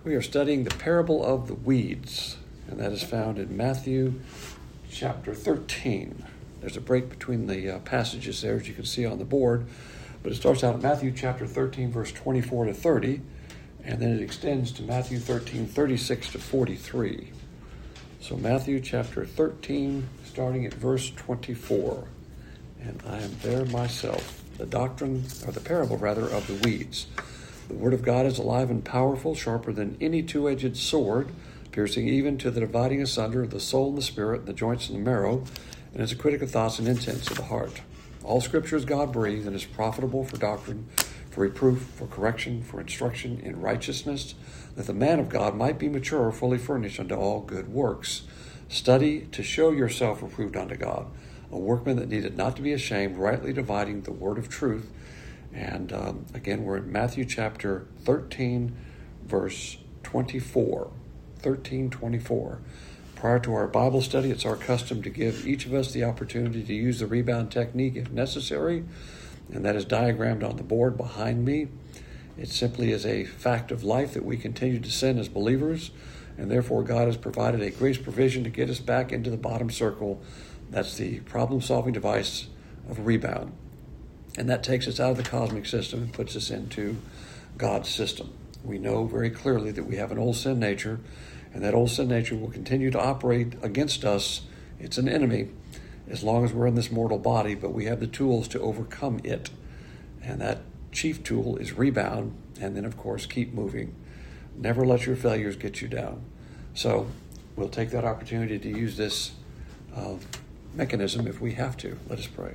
We are studying the parable of the weeds, and that is found in Matthew chapter 13. There's a break between the passages there, as you can see on the board, but it starts out in Matthew chapter 13, verse 24 to 30, and then it extends to Matthew 13, 36 to 43. So Matthew chapter 13, starting at verse 24, and I am there myself. The parable of the weeds. The word of God is alive and powerful, sharper than any two-edged sword, piercing even to the dividing asunder of the soul and the spirit, and the joints and the marrow, and is a critic of thoughts and intents of the heart. All Scripture is God-breathed and is profitable for doctrine, for reproof, for correction, for instruction in righteousness, that the man of God might be mature, fully furnished unto all good works. Study to show yourself approved unto God, a workman that needed not to be ashamed, rightly dividing the word of truth. And again, we're in Matthew chapter 13, verse 24. 13:24. Prior to our Bible study, it's our custom to give each of us the opportunity to use the rebound technique if necessary, and that is diagrammed on the board behind me. It simply is a fact of life that we continue to sin as believers, and therefore God has provided a grace provision to get us back into the bottom circle. That's the problem-solving device of a rebound. And that takes us out of the cosmic system and puts us into God's system. We know very clearly that we have an old sin nature, and that old sin nature will continue to operate against us. It's an enemy as long as we're in this mortal body, but we have the tools to overcome it. And that chief tool is rebound, and then, of course, keep moving. Never let your failures get you down. So we'll take that opportunity to use this mechanism if we have to. Let us pray.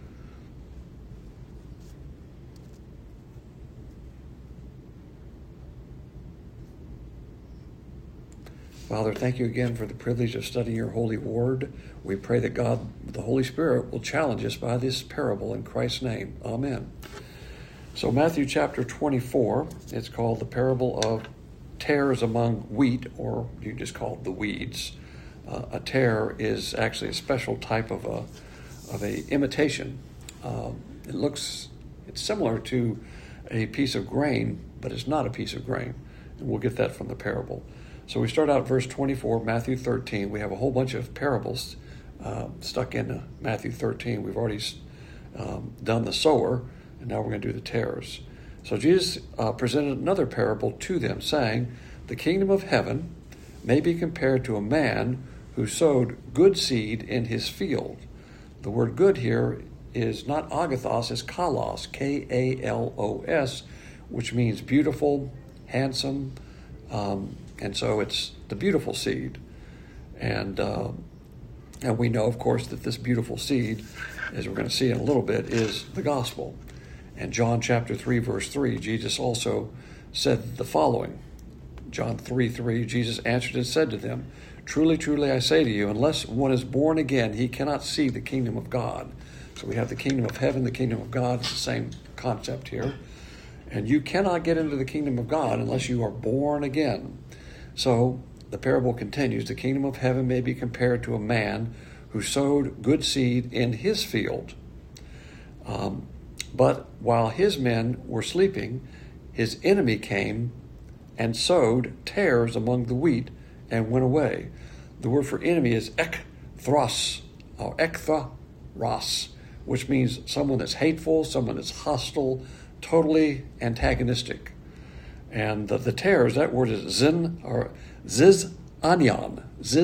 Father, thank you again for the privilege of studying your holy word. We pray that God, the Holy Spirit, will challenge us by this parable in Christ's name. Amen. So Matthew chapter 24, it's called the parable of tares among wheat, or you just call it the weeds. A tare is actually a special type of a imitation. It's similar to a piece of grain, but it's not a piece of grain. And we'll get that from the parable. So we start out verse 24, Matthew 13. We have a whole bunch of parables stuck in Matthew 13. We've already done the sower, and now we're going to do the tares. So Jesus presented another parable to them, saying, the kingdom of heaven may be compared to a man who sowed good seed in his field. The word good here is not agathos, it's kalos, K-A-L-O-S, which means beautiful, handsome, and so it's the beautiful seed. And we know, of course, that this beautiful seed, as we're going to see in a little bit, is the gospel. And John chapter 3, verse 3, Jesus also said the following. John 3:3, Jesus answered and said to them, truly, truly, I say to you, unless one is born again, he cannot see the kingdom of God. So we have the kingdom of heaven, the kingdom of God. It's the same concept here. And you cannot get into the kingdom of God unless you are born again. So the parable continues. The kingdom of heaven may be compared to a man who sowed good seed in his field. But while his men were sleeping, his enemy came and sowed tares among the wheat and went away. The word for enemy is ekthros, or ektharos, which means someone that's hateful, someone that's hostile, totally antagonistic. And the tares, that word is zizanion,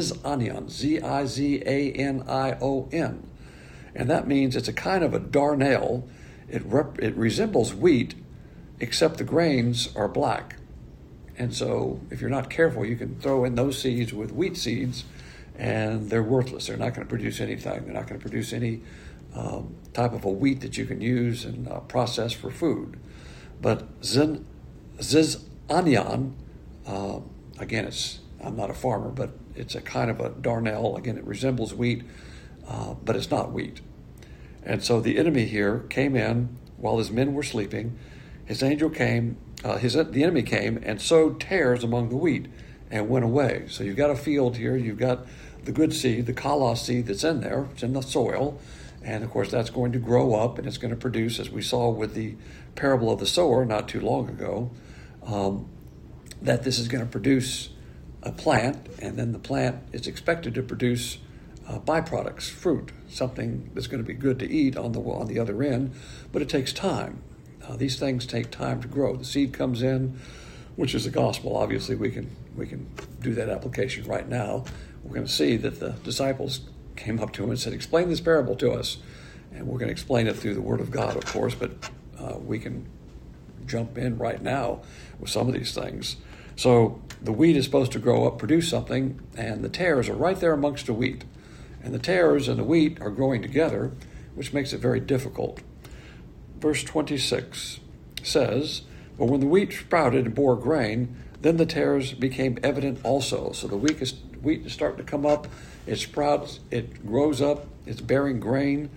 Z-I-Z-A-N-I-O-N. And that means it's a kind of a darnel. It resembles wheat, except the grains are black. And so if you're not careful, you can throw in those seeds with wheat seeds, and they're worthless. They're not going to produce anything. They're not going to produce any type of a wheat that you can use and process for food. But zizanion, again, I'm not a farmer, but it's a kind of a darnel. Again, it resembles wheat, but it's not wheat. And so the enemy here came in while his men were sleeping. His angel came, the enemy came and sowed tares among the wheat and went away. So you've got a field here. You've got the good seed, the kalos seed that's in there. It's in the soil. And, of course, that's going to grow up, and it's going to produce, as we saw with the parable of the sower not too long ago, that this is going to produce a plant, and then the plant is expected to produce byproducts, fruit, something that's going to be good to eat on the other end, but it takes time. These things take time to grow. The seed comes in, which is the gospel. Obviously, we can do that application right now. We're going to see that the disciples came up to him and said, "Explain this parable to us." And we're going to explain it through the Word of God, of course, but we can jump in right now with some of these things. So the wheat is supposed to grow up, produce something, and the tares are right there amongst the wheat. And the tares and the wheat are growing together, which makes it very difficult. Verse 26 says, "But when the wheat sprouted and bore grain, then the tares became evident also." So the wheat is starting to come up, it sprouts, it grows up, it's bearing grain,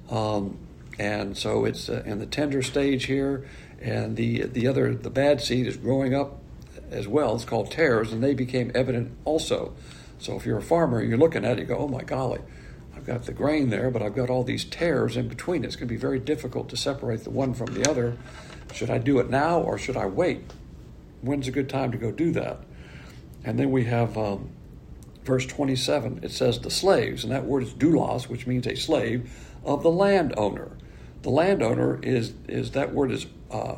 and so it's in the tender stage here, and the bad seed is growing up as well. It's called tares, and they became evident also. So if you're a farmer, you're looking at it, you go, "Oh my golly, I've got the grain there, but I've got all these tares in between. It's going to be very difficult to separate the one from the other. Should I do it now or should I wait? When's a good time to go do that?" And then we have verse 27. It says, "The slaves," and that word is doulos, which means a slave, "of the landowner." The landowner is that word is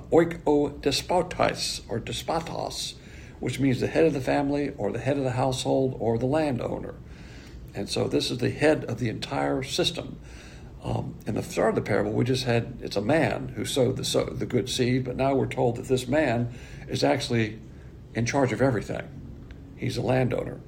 oikodespotos or despotos, which means the head of the family or the head of the household or the landowner. And so this is the head of the entire system. In the start of the parable, we just had, it's a man who sowed the good seed, but now we're told that this man is actually in charge of everything. He's a landowner.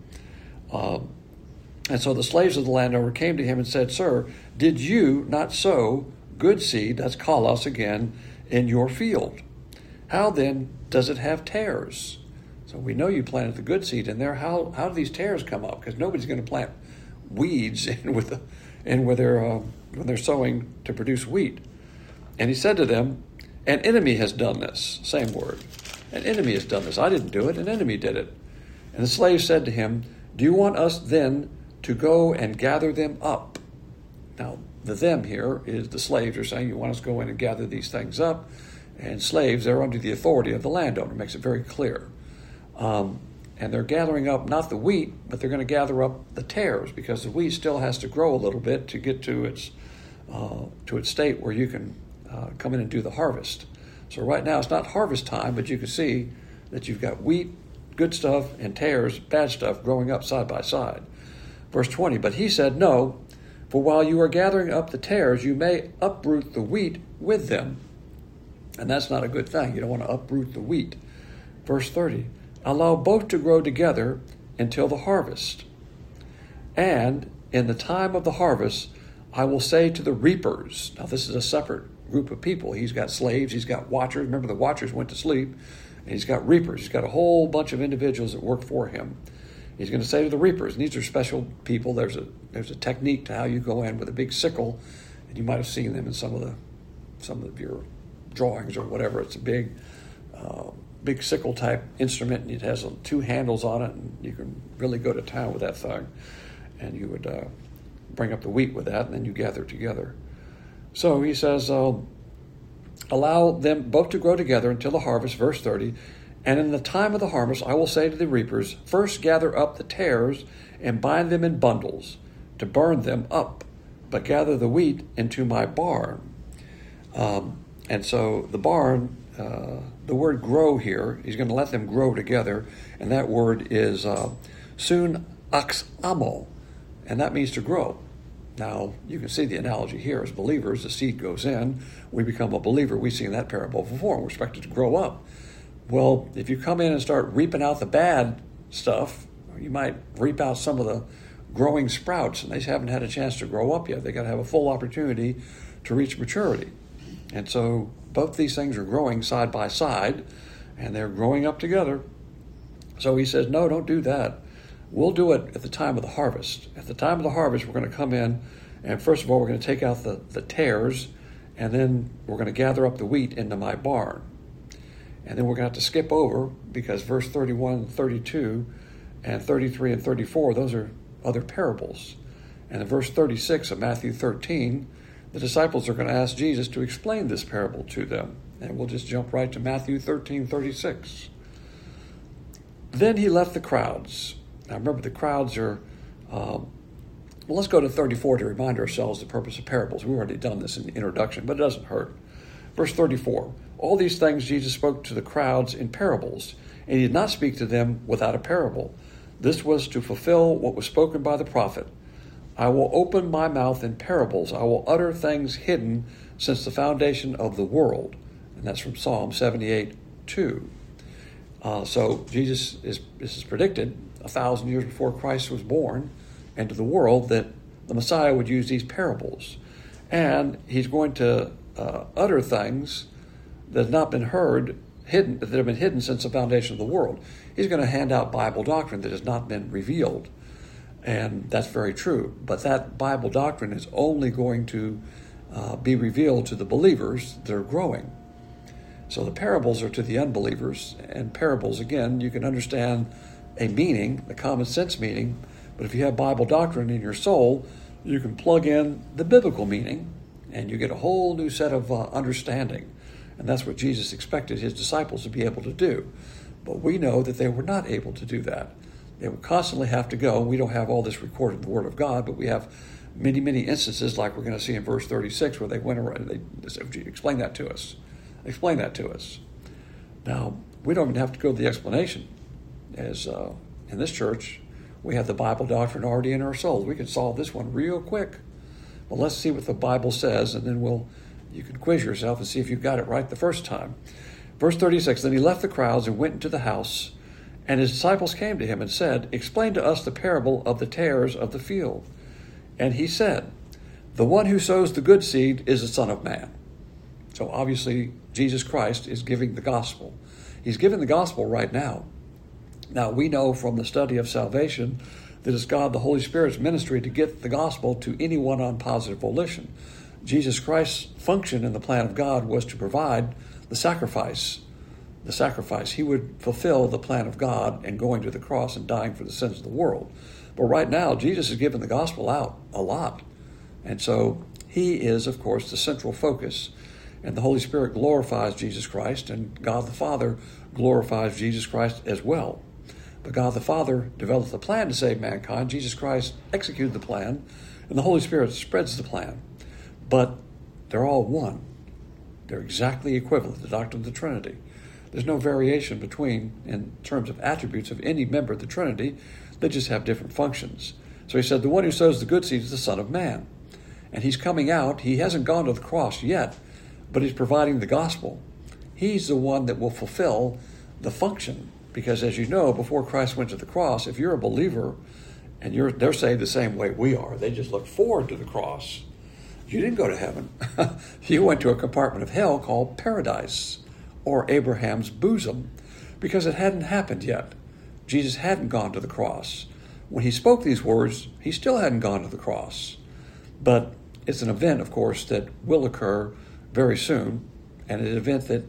And so the slaves of the landowner came to him and said, "Sir, did you not sow good seed," that's kalos again, "in your field? How then does it have tares?" So we know you planted the good seed in there. How do these tares come up? Because nobody's going to plant weeds when they're sowing to produce wheat. And he said to them, "An enemy has done this." Same word. "An enemy has done this. I didn't do it. An enemy did it." And the slave said to him, "Do you want us then to go and gather them up?" Now, the them here is the slaves are saying, "You want us to go in and gather these things up?" And slaves, they're under the authority of the landowner. Makes it very clear. And they're gathering up not the wheat, but they're going to gather up the tares, because the wheat still has to grow a little bit to get to its state where you can come in and do the harvest. So right now it's not harvest time, but you can see that you've got wheat, good stuff, and tares, bad stuff, growing up side by side. Verse 20, "But he said, 'No, for while you are gathering up the tares, you may uproot the wheat with them.'" And that's not a good thing. You don't want to uproot the wheat. Verse 30, "Allow both to grow together until the harvest. And in the time of the harvest, I will say to the reapers,'" now this is a separate group of people. He's got slaves, he's got watchers. Remember, the watchers went to sleep. And he's got reapers. He's got a whole bunch of individuals that work for him. He's going to say to the reapers, and these are special people. There's a technique to how you go in with a big sickle, and you might have seen them in some of your drawings or whatever. It's a big sickle type instrument, and it has 2 handles on it, and you can really go to town with that thing. And you would bring up the wheat with that, and then you gather together. So he says, "Allow them both to grow together until the harvest," verse 30, "and in the time of the harvest I will say to the reapers, first gather up the tares and bind them in bundles to burn them up, but gather the wheat into my barn." And so the barn, the word grow here, he's going to let them grow together, and that word is sun axamo, and that means to grow. Now, you can see the analogy here. As believers, the seed goes in, we become a believer. We've seen that parable before, and we're expected to grow up. Well, if you come in and start reaping out the bad stuff, you might reap out some of the growing sprouts, and they haven't had a chance to grow up yet. They got to have a full opportunity to reach maturity. And so both these things are growing side by side, and they're growing up together. So he says, "No, don't do that. We'll do it at the time of the harvest. At the time of the harvest, we're going to come in, and first of all, we're going to take out the tares, and then we're going to gather up the wheat into my barn." And then we're going to have to skip over, because verse 31, 32, and 33 and 34, those are other parables. And in verse 36 of Matthew 13, the disciples are going to ask Jesus to explain this parable to them. And we'll just jump right to Matthew 13:36. Then he left the crowds. Now remember, the crowds are, well, let's go to 34 to remind ourselves the purpose of parables. We've already done this in the introduction, but it doesn't hurt. Verse 34, all these things Jesus spoke to the crowds in parables, and he did not speak to them without a parable. This was to fulfill what was spoken by the prophet. I will open my mouth in parables. I will utter things hidden since the foundation of the world. And that's from Psalm 78:2. So this is predicted 1,000 years before Christ was born into the world, that the Messiah would use these parables. And he's going to utter things that have not been hidden, that have been hidden since the foundation of the world. He's going to hand out Bible doctrine that has not been revealed. And that's very true. But that Bible doctrine is only going to be revealed to the believers that are growing. So the parables are to the unbelievers. And parables, again, you can understand a meaning, a common sense meaning. But if you have Bible doctrine in your soul, you can plug in the biblical meaning, and you get a whole new set of understanding. And that's what Jesus expected his disciples to be able to do. But we know that they were not able to do that. They would constantly have to go. We don't have all this recorded in the Word of God, but we have many, many instances like we're going to see in verse 36 where they went around and they said, explain that to us. Explain that to us. Now, we don't even have to go to the explanation. As in this church, we have the Bible doctrine already in our souls. We can solve this one real quick. Well, let's see what the Bible says, and then you can quiz yourself and see if you got it right the first time. Verse 36, then he left the crowds and went into the house, and his disciples came to him and said, explain to us the parable of the tares of the field. And he said, the one who sows the good seed is the Son of Man. So obviously, Jesus Christ is giving the gospel. He's giving the gospel right now. Now, we know from the study of salvation that it's God the Holy Spirit's ministry to get the gospel to anyone on positive volition. Jesus Christ's function in the plan of God was to provide the sacrifice. The sacrifice. He would fulfill the plan of God in going to the cross and dying for the sins of the world. But right now, Jesus is giving the gospel out a lot. And so he is, of course, the central focus. And the Holy Spirit glorifies Jesus Christ, and God the Father glorifies Jesus Christ as well. But God the Father developed the plan to save mankind. Jesus Christ executed the plan, and the Holy Spirit spreads the plan. But they're all one. They're exactly equivalent, the doctrine of the Trinity. There's no variation between, in terms of attributes of any member of the Trinity. They just have different functions. So he said, the one who sows the good seed is the Son of Man. And he's coming out. He hasn't gone to the cross yet, but he's providing the gospel. He's the one that will fulfill the function. Because as you know, before Christ went to the cross, if you're a believer and they're saved the same way we are, they just look forward to the cross. You didn't go to heaven. You went to a compartment of hell called paradise, or Abraham's bosom, because it hadn't happened yet. Jesus hadn't gone to the cross. When he spoke these words, he still hadn't gone to the cross. But it's an event, of course, that will occur very soon, and an event that,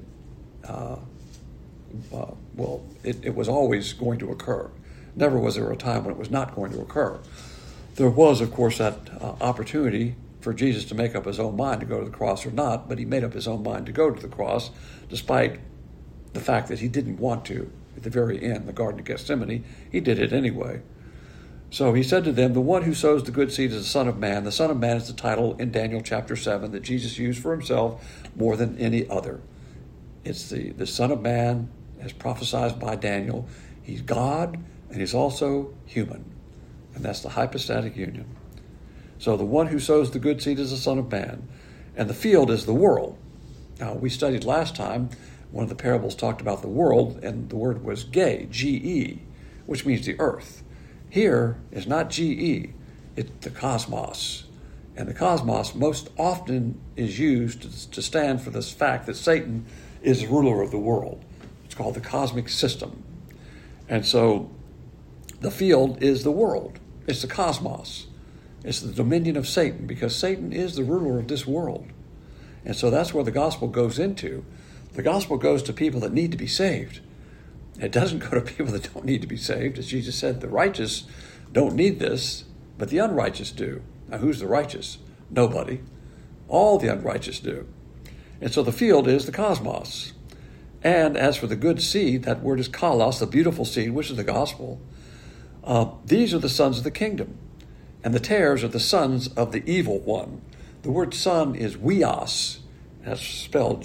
it was always going to occur. Never was there a time when it was not going to occur. There was, of course, that opportunity for Jesus to make up his own mind to go to the cross or not, but he made up his own mind to go to the cross, despite the fact that he didn't want to. At the very end, the Garden of Gethsemane, he did it anyway. So he said to them, the one who sows the good seed is the Son of Man. The Son of Man is the title in Daniel chapter 7 that Jesus used for himself more than any other. It's the Son of Man, as prophesied by Daniel. He's God, and he's also human. And that's the hypostatic union. So the one who sows the good seed is the Son of Man, and the field is the world. Now, we studied last time, one of the parables talked about the world, and the word was ge, G-E, which means the earth. Here is not G-E, it's the cosmos. And the cosmos most often is used to stand for this fact that Satan is the ruler of the world. It's called the cosmic system. And so the field is the world. It's the cosmos. It's the dominion of Satan, because Satan is the ruler of this world. And so that's where the gospel goes into. The gospel goes to people that need to be saved. It doesn't go to people that don't need to be saved. As Jesus said, the righteous don't need this, but the unrighteous do. Now, who's the righteous? Nobody. All the unrighteous do. And so the field is the cosmos. And as for the good seed, that word is kalos, the beautiful seed, which is the gospel. These are the sons of the kingdom, and the tares are the sons of the evil one. The word son is weos. That's spelled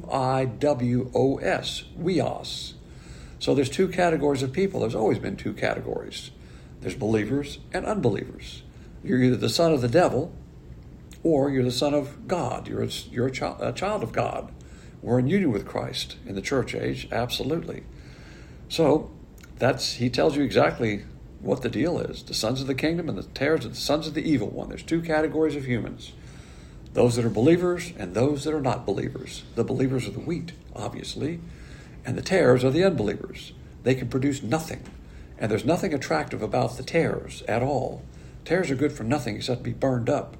Uiwos, weos. So there's two categories of people. There's always been two categories. There's believers and unbelievers. You're either the son of the devil or you're the son of God. You're a child of God. We're in union with Christ in the church age, absolutely. So he tells you exactly what the deal is. The sons of the kingdom and the tares are the sons of the evil one. There's two categories of humans. Those that are believers and those that are not believers. The believers are the wheat, obviously, and the tares are the unbelievers. They can produce nothing. And there's nothing attractive about the tares at all. Tares are good for nothing except to be burned up.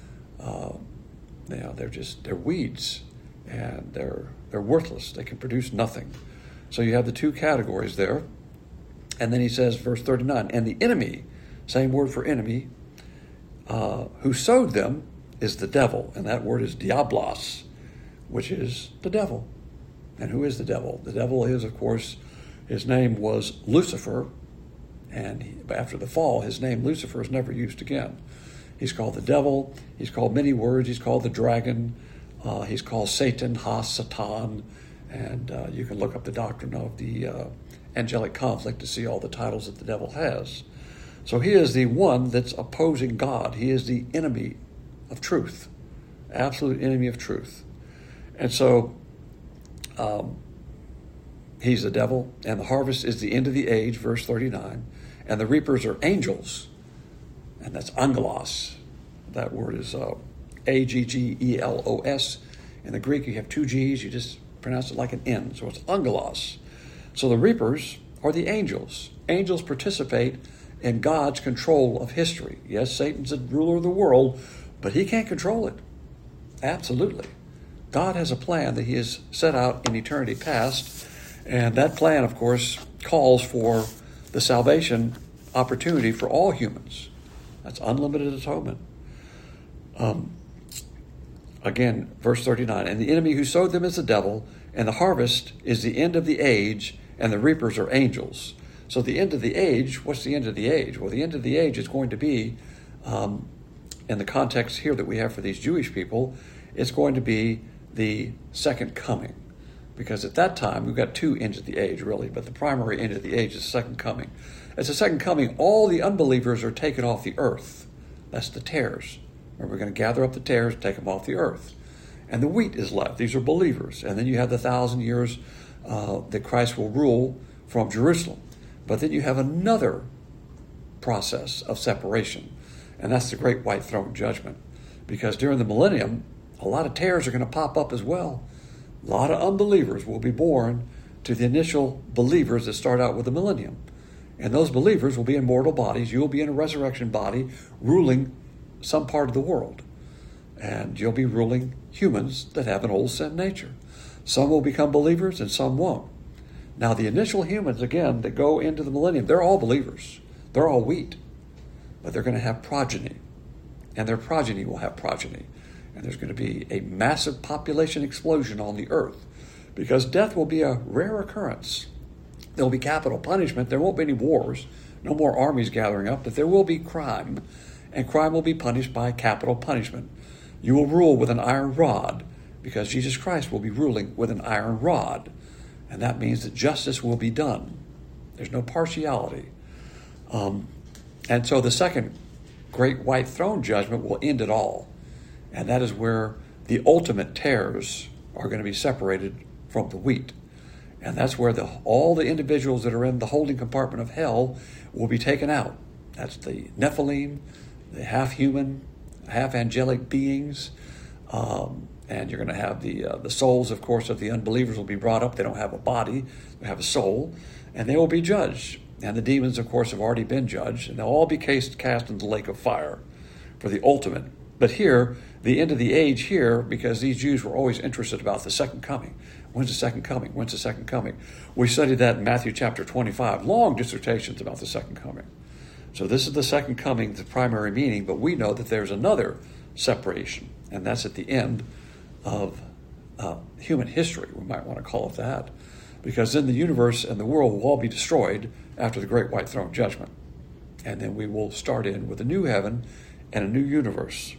They're weeds, and they're worthless. They can produce nothing. So you have the two categories there. And then he says, verse 39, and the enemy, same word for enemy, who sowed them is the devil. And that word is diablos, which is the devil. And who is the devil? The devil is, of course, his name was Lucifer. And after the fall, his name Lucifer is never used again. He's called the devil. He's called many words. He's called the dragon. He's called Satan, Satan. And you can look up the doctrine of the angelic conflict to see all the titles that the devil has. So he is the one that's opposing God. He is the enemy of truth, absolute enemy of truth. And so he's the devil, and the harvest is the end of the age, verse 39. And the reapers are angels, and that's angelos. That word is Aggelos. In the Greek, you have two G's. You just pronounce it like an N, so it's angelos. So the reapers are the angels. Angels participate in God's control of history. Yes, Satan's the ruler of the world, but he can't control it. Absolutely. God has a plan that he has set out in eternity past, and that plan, of course, calls for the salvation opportunity for all humans. That's unlimited atonement. Again, verse 39, and the enemy who sowed them is the devil, and the harvest is the end of the age, and the reapers are angels. So the end of the age, what's the end of the age? Well, the end of the age is going to be, in the context here that we have for these Jewish people, it's going to be the second coming. Because at that time, we've got two ends of the age, really, but the primary end of the age is the second coming. At the second coming, all the unbelievers are taken off the earth. That's the tares. We're going to gather up the tares, take them off the earth. And the wheat is left. These are believers. And then you have the 1,000 years that Christ will rule from Jerusalem. But then you have another process of separation. And that's the great white throne judgment. Because during the millennium, a lot of tares are going to pop up as well. A lot of unbelievers will be born to the initial believers that start out with the millennium. And those believers will be in mortal bodies. You'll be in a resurrection body ruling some part of the world. And you'll be ruling humans that have an old sin nature. Some will become believers and some won't. Now the initial humans, again, that go into the millennium, they're all believers. They're all wheat. But they're going to have progeny. And their progeny will have progeny. And there's going to be a massive population explosion on the earth because death will be a rare occurrence. There will be capital punishment. There won't be any wars, no more armies gathering up, but there will be crime, and crime will be punished by capital punishment. You will rule with an iron rod because Jesus Christ will be ruling with an iron rod, and that means that justice will be done. There's no partiality. And so the second great white throne judgment will end it all. And that is where the ultimate tares are going to be separated from the wheat. And that's where all the individuals that are in the holding compartment of hell will be taken out. That's the Nephilim, the half-human, half-angelic beings. And you're going to have the souls, of course, of the unbelievers will be brought up. They don't have a body. They have a soul. And they will be judged. And the demons, of course, have already been judged. And they'll all be cast into the lake of fire for the ultimate. But here, the end of the age here, because these Jews were always interested about the second coming. When's the second coming? When's the second coming? We studied that in Matthew chapter 25, long dissertations about the second coming. So this is the second coming, the primary meaning, but we know that there's another separation, and that's at the end of human history, we might want to call it that, because then the universe and the world will all be destroyed after the great white throne judgment. And then we will start in with a new heaven and a new universe.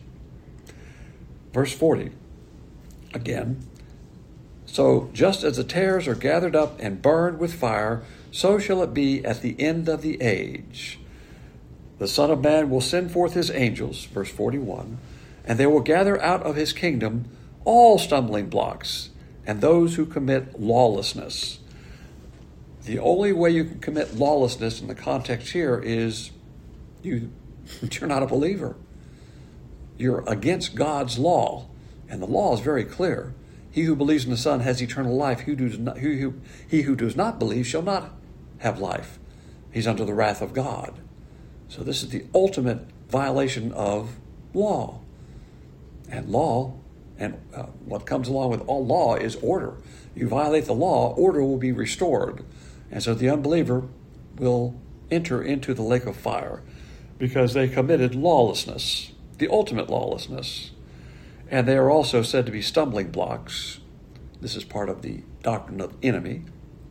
Verse 40, again, so just as the tares are gathered up and burned with fire, so shall it be at the end of the age. The Son of Man will send forth his angels, verse 41, and they will gather out of his kingdom all stumbling blocks and those who commit lawlessness. The only way you can commit lawlessness in the context here is you're not a believer. You're against God's law, and the law is very clear. He who believes in the Son has eternal life. He who does not believe shall not have life. He's under the wrath of God. So this is the ultimate violation of law. And law, and what comes along with all law is order. You violate the law, order will be restored. And so the unbeliever will enter into the lake of fire because they committed lawlessness, the ultimate lawlessness. And they are also said to be stumbling blocks. This is part of the doctrine of the enemy.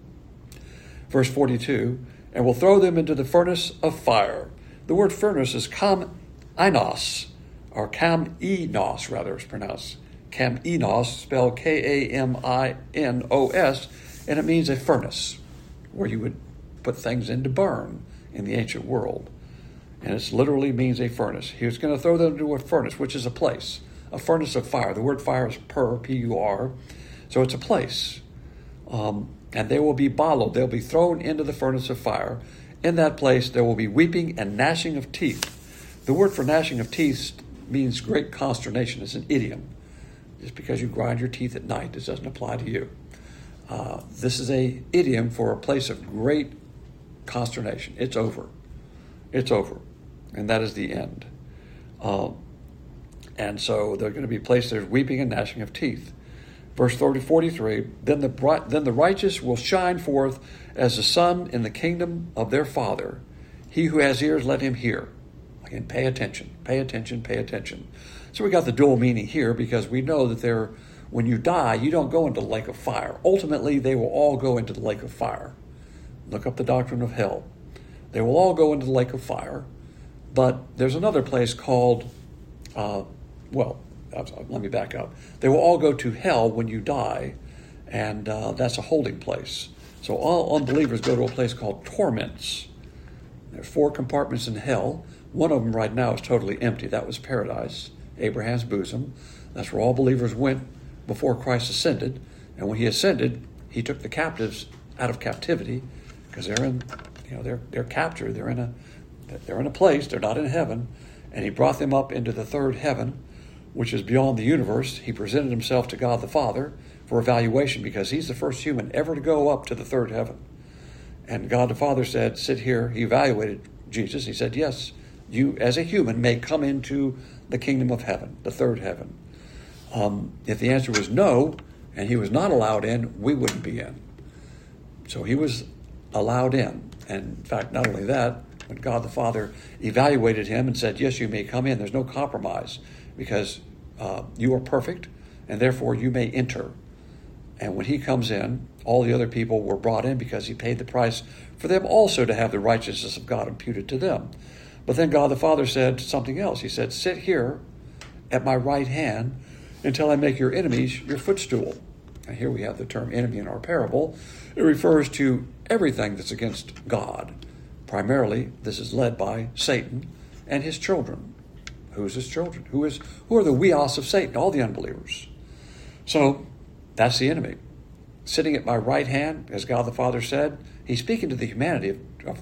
Verse 42, and will throw them into the furnace of fire. The word furnace is kam-inos, or kam-enos, rather, it's pronounced. Kam-enos, spelled K-A-M-I-N-O-S, and it means a furnace, where you would put things in to burn in the ancient world. And it literally means a furnace. He was going to throw them into a furnace, which is a place, a furnace of fire. The word fire is P-U-R, so it's a place. And they will be ballowed. They'll be thrown into the furnace of fire. In that place, there will be weeping and gnashing of teeth. The word for gnashing of teeth means great consternation. It's an idiom. Just because you grind your teeth at night, this doesn't apply to you. This is an idiom for a place of great consternation. It's over. It's over. And that is the end. And so they're going to be placed there weeping and gnashing of teeth. Verse 43, then the righteous will shine forth as the sun in the kingdom of their Father. He who has ears, let him hear. Again, pay attention, pay attention, pay attention. So we got the dual meaning here because we know that when you die, you don't go into the lake of fire. Ultimately, they will all go into the lake of fire. Look up the doctrine of hell. They will all go into the lake of fire. But there's another place called, let me back up. They will all go to hell when you die, and that's a holding place. So all unbelievers go to a place called torments. There's 4 compartments in hell. One of them right now is totally empty. That was paradise, Abraham's bosom. That's where all believers went before Christ ascended. And when he ascended, he took the captives out of captivity because they're captured. They're in a place. They're not in heaven. And he brought them up into the third heaven, which is beyond the universe. He presented himself to God the Father for evaluation because he's the first human ever to go up to the third heaven. And God the Father said, sit here. He evaluated Jesus. He said, yes, you as a human may come into the kingdom of heaven, the third heaven. If the answer was no, and he was not allowed in, we wouldn't be in. So he was allowed in. And in fact, not only that, when God the Father evaluated him and said, yes, you may come in, there's no compromise because you are perfect and therefore you may enter. And when he comes in, all the other people were brought in because he paid the price for them also to have the righteousness of God imputed to them. But then God the Father said something else. He said, sit here at my right hand until I make your enemies your footstool. And here we have the term enemy in our parable. It refers to everything that's against God. Primarily, this is led by Satan and his children. Who's his children? Who are the weos of Satan? All the unbelievers. So that's the enemy. Sitting at my right hand, as God the Father said, he's speaking to the humanity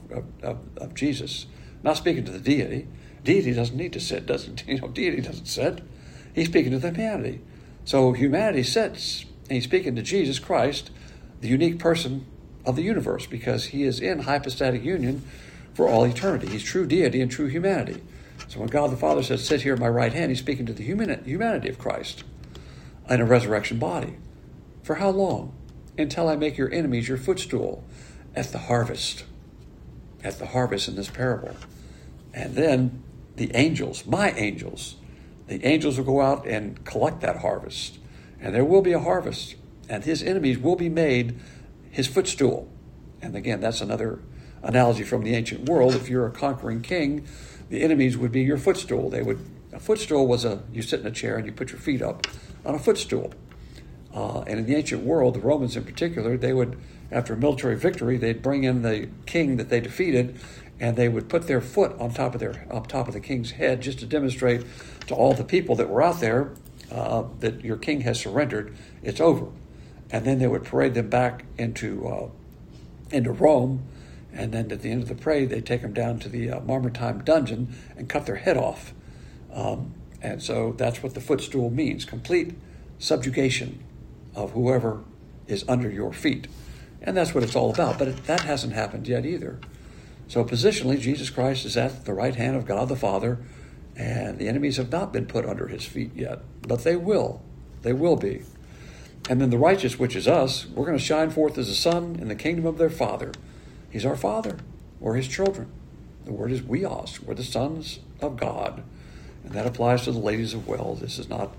of Jesus, not speaking to the deity. Deity doesn't need to sit, deity doesn't sit. He's speaking to the humanity. So humanity sits, and he's speaking to Jesus Christ, the unique person of the universe, because he is in hypostatic union for all eternity. He's true deity and true humanity. So when God the Father says, sit here at my right hand, he's speaking to the humanity of Christ in a resurrection body. For how long? Until I make your enemies your footstool at the harvest. At the harvest in this parable. And then the angels, my angels, the angels will go out and collect that harvest. And there will be a harvest, and his enemies will be made his footstool. And again, that's another analogy from the ancient world. If you're a conquering king, the enemies would be your footstool. A footstool was you sit in a chair and you put your feet up on a footstool. And in the ancient world, the Romans in particular, they would, after a military victory, they'd bring in the king that they defeated, and they would put their foot on top of the king's head, just to demonstrate to all the people that were out there that your king has surrendered. It's over. And then they would parade them back into Rome, and then at the end of the parade, they'd take them down to the Mamertine dungeon and cut their head off. And so that's what the footstool means: complete subjugation of whoever is under your feet. And that's what it's all about. But that hasn't happened yet either. So positionally, Jesus Christ is at the right hand of God the Father, and the enemies have not been put under his feet yet. But they will. They will be. And then the righteous, which is us, we're going to shine forth as a son in the kingdom of their Father. He's our Father. We're his children. The word is weos. We're the sons of God. And that applies to the ladies as well. This is not...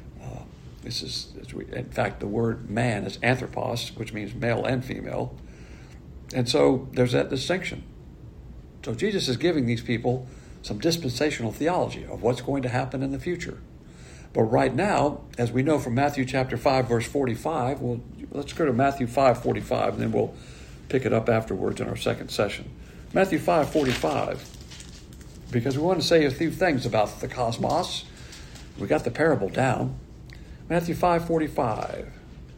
in fact, the word man is anthropos, which means male and female. And so there's that distinction. So Jesus is giving these people some dispensational theology of what's going to happen in the future. But right now, as we know from Matthew chapter 5, verse 45, let's go to Matthew 5:45, and then we'll pick it up afterwards in our second session. Matthew 5:45, because we want to say a few things about the cosmos. We got the parable down. Matthew 5:45.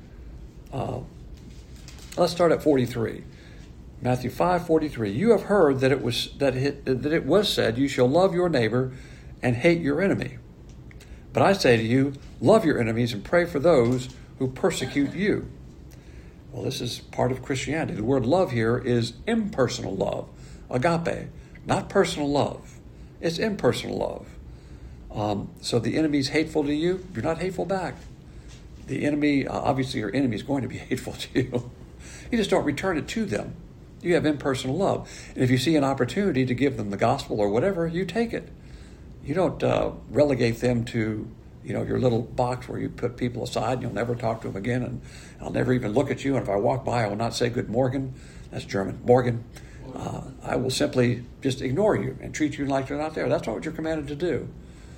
Let's start at 43. Matthew 5:43. You have heard that it was said, you shall love your neighbor and hate your enemy. But I say to you, love your enemies and pray for those who persecute you. Well, this is part of Christianity. The word love here is impersonal love, agape, not personal love. It's impersonal love. So the enemy's hateful to you, you're not hateful back. The enemy, obviously your enemy is going to be hateful to you. You just don't return it to them. You have impersonal love. And if you see an opportunity to give them the gospel or whatever, you take it. You don't relegate them to, your little box where you put people aside and you'll never talk to them again, and I'll never even look at you, and if I walk by, I will not say good Morgen. That's German, Morgen. I will simply just ignore you and treat you like you're not there. That's not what you're commanded to do.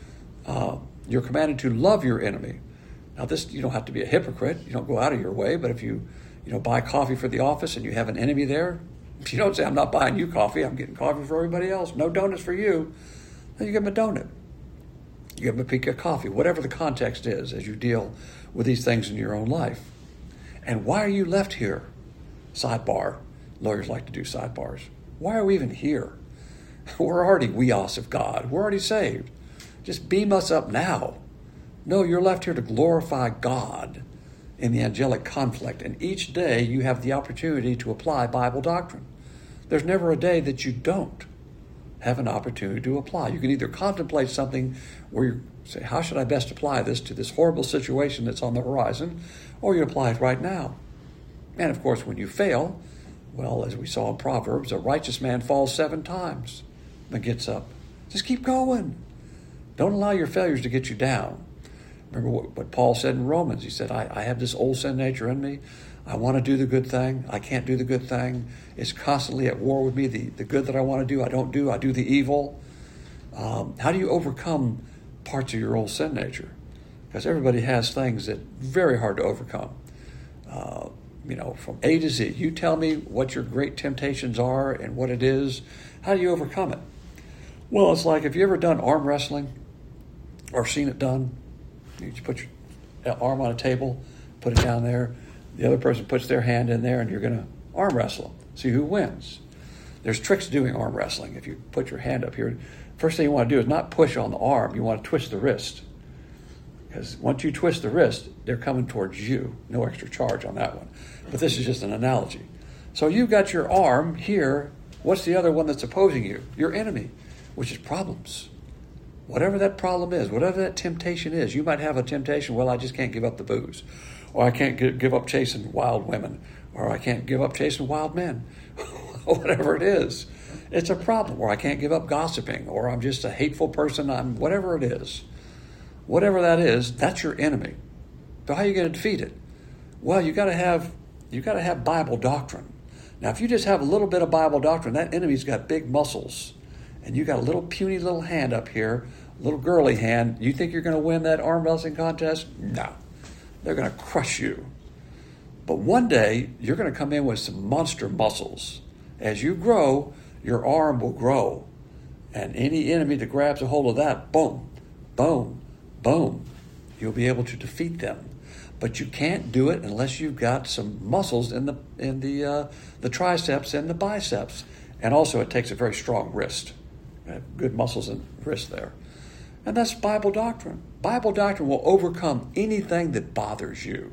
You're commanded to love your enemy. Now, this, you don't have to be a hypocrite. You don't go out of your way, but if you buy coffee for the office and you have an enemy there, you don't say, I'm not buying you coffee, I'm getting coffee for everybody else. No donuts for you. Then you give them a donut. You give them a piece of coffee, whatever the context is as you deal with these things in your own life. And why are you left here? Sidebar. Lawyers like to do sidebars. Why are we even here? We're already weos of God. We're already saved. Just beam us up now. No, you're left here to glorify God in the angelic conflict. And each day you have the opportunity to apply Bible doctrine. There's never a day that you don't have an opportunity to apply. You can either contemplate something where you say, how should I best apply this to this horrible situation that's on the horizon? Or you apply it right now. And of course, when you fail, well, as we saw in Proverbs, a righteous man falls 7 times and gets up. Just keep going. Don't allow your failures to get you down. Remember what Paul said in Romans. He said, I have this old sin nature in me. I want to do the good thing. I can't do the good thing. It's constantly at war with me. The good that I want to do, I don't do. I do the evil. How do you overcome parts of your old sin nature? Because everybody has things that are very hard to overcome. From A to Z. You tell me what your great temptations are and what it is. How do you overcome it? Well, it's like, have you ever done arm wrestling or seen it done? You put your arm on a table, put it down there. The other person puts their hand in there, and you're going to arm wrestle them. See who wins. There's tricks to doing arm wrestling. If you put your hand up here, first thing you want to do is not push on the arm. You want to twist the wrist. Because once you twist the wrist, they're coming towards you. No extra charge on that one. But this is just an analogy. So you've got your arm here. What's the other one that's opposing you? Your enemy, which is problems. Whatever that problem is, whatever that temptation is, you might have a temptation, well, I just can't give up the booze. Or I can't give up chasing wild women. Or I can't give up chasing wild men. Whatever it is. It's a problem. Or I can't give up gossiping. Or I'm just a hateful person. Whatever it is. Whatever that is, that's your enemy. So how are you going to defeat it? Well, you got to have Bible doctrine. Now, if you just have a little bit of Bible doctrine, that enemy's got big muscles, and you got a little puny little hand up here, a little girly hand. You think you're going to win that arm wrestling contest? No. They're going to crush you. But one day, you're going to come in with some monster muscles. As you grow, your arm will grow. And any enemy that grabs a hold of that, boom, boom, boom, you'll be able to defeat them. But you can't do it unless you've got some muscles in the triceps and the biceps. And also it takes a very strong wrist. Good muscles and wrist there. And that's Bible doctrine. Bible doctrine will overcome anything that bothers you.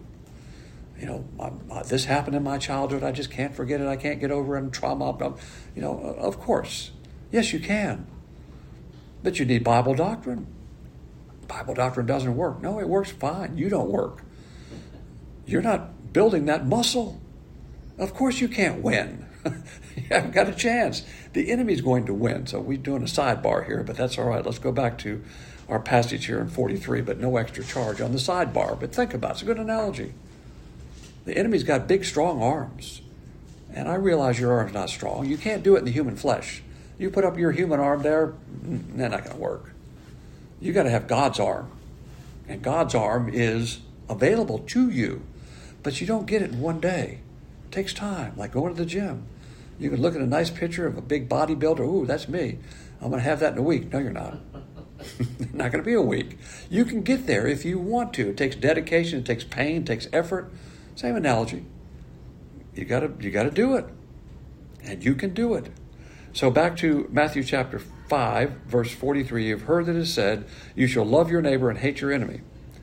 This happened in my childhood. I just can't forget it. I can't get over it. And trauma. Of course. Yes, you can. But you need Bible doctrine. Bible doctrine doesn't work. No, it works fine. You don't work. You're not building that muscle. Of course you can't win. You haven't got a chance. The enemy's going to win. So we're doing a sidebar here, but that's all right. Let's go back to our passage here in 43, but no extra charge on the sidebar. But think about it. It's a good analogy. The enemy's got big, strong arms. And I realize your arm's not strong. You can't do it in the human flesh. You put up your human arm there, they're not going to work. You got to have God's arm. And God's arm is available to you. But you don't get it in one day. It takes time, like going to the gym. You can look at a nice picture of a big bodybuilder. Ooh, that's me. I'm going to have that in a week. No, you're not. Not going to be a week. You can get there if you want to. It takes dedication. It takes pain. It takes effort. Same analogy. You got to do it. And you can do it. So back to Matthew chapter 5, verse 43. You've heard that it is said, you shall love your neighbor and hate your enemy.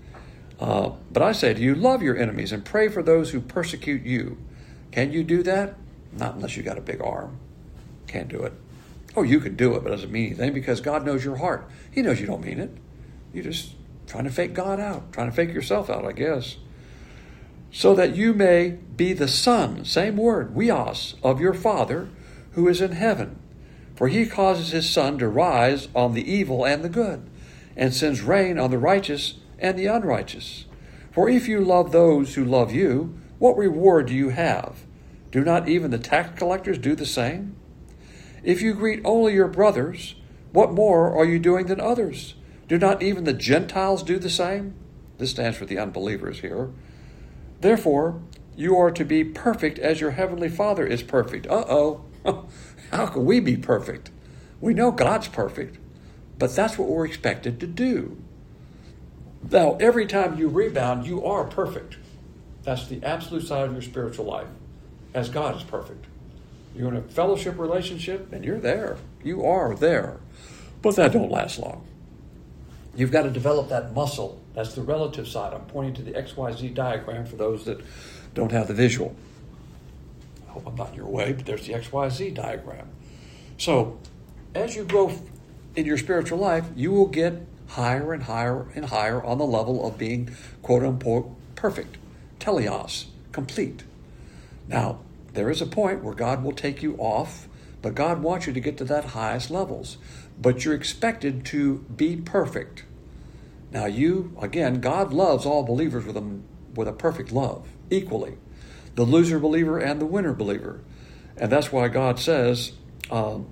But I say to you, love your enemies and pray for those who persecute you. Can you do that? Not unless you got a big arm. Can't do it. Oh, you can do it, but it doesn't mean anything because God knows your heart. He knows you don't mean it. You're just trying to fake God out, trying to fake yourself out, I guess. So that you may be the son, same word, weos, of your Father who is in heaven. For he causes his sun to rise on the evil and the good, and sends rain on the righteous and the unrighteous. For if you love those who love you, what reward do you have? Do not even the tax collectors do the same? If you greet only your brothers, what more are you doing than others? Do not even the Gentiles do the same? This stands for the unbelievers here. Therefore, you are to be perfect as your heavenly Father is perfect. Uh-oh. How can we be perfect? We know God's perfect, but that's what we're expected to do. Now, every time you rebound, you are perfect. That's the absolute side of your spiritual life, as God is perfect. You're in a fellowship relationship, and you're there. You are there. But that don't last long. You've got to develop that muscle. That's the relative side. I'm pointing to the XYZ diagram for those that don't have the visual. I hope I'm not in your way, but there's the XYZ diagram. So, as you grow in your spiritual life, you will get higher and higher and higher on the level of being quote-unquote perfect, teleos, complete. Now, there is a point where God will take you off, but God wants you to get to that highest levels. But you're expected to be perfect. Now again, God loves all believers with a perfect love, equally. The loser believer and the winner believer. And that's why God says, in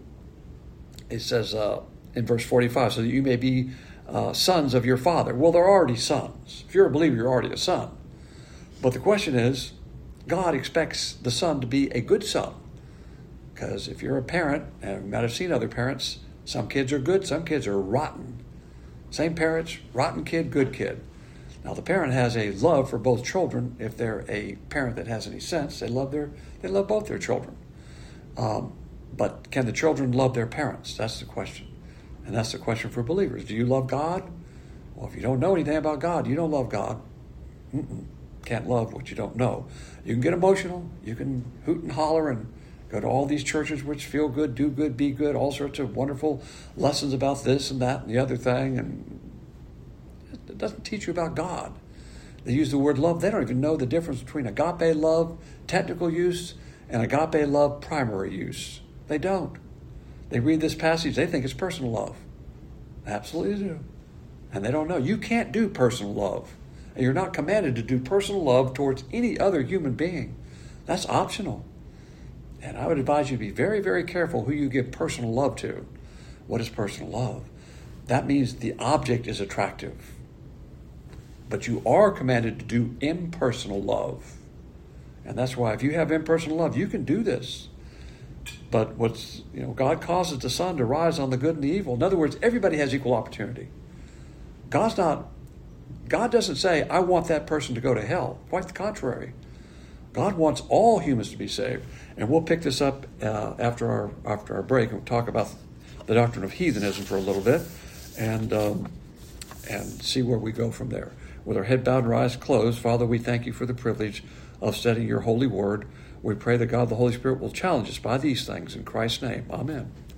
verse 45, so that you may be sons of your Father. Well, they're already sons. If you're a believer, you're already a son. But the question is, God expects the son to be a good son. Because if you're a parent, and you might have seen other parents, some kids are good, some kids are rotten. Same parents, rotten kid, good kid. Now the parent has a love for both children. If they're a parent that has any sense, they love both their children. But can the children love their parents? That's the question. And that's the question for believers. Do you love God? Well, if you don't know anything about God, you don't love God. Can't love what you don't know. You can get emotional. You can hoot and holler and go to all these churches which feel good, do good, be good, all sorts of wonderful lessons about this and that and the other thing. And it doesn't teach you about God. They use the word love. They don't even know the difference between agape love, technical use, and agape love, primary use. They don't. They read this passage, they think it's personal love. Absolutely do. And they don't know. You can't do personal love. And you're not commanded to do personal love towards any other human being. That's optional. And I would advise you to be very, very careful who you give personal love to. What is personal love? That means the object is attractive. But you are commanded to do impersonal love. And that's why if you have impersonal love, you can do this. But God causes the sun to rise on the good and the evil. In other words, everybody has equal opportunity. God doesn't say, I want that person to go to hell. Quite the contrary. God wants all humans to be saved. And we'll pick this up after our break, and we'll talk about the doctrine of heathenism for a little bit and see where we go from there. With our head bowed and our eyes closed, Father, we thank you for the privilege of studying your holy word. We pray that God the Holy Spirit will challenge us by these things. In Christ's name, amen.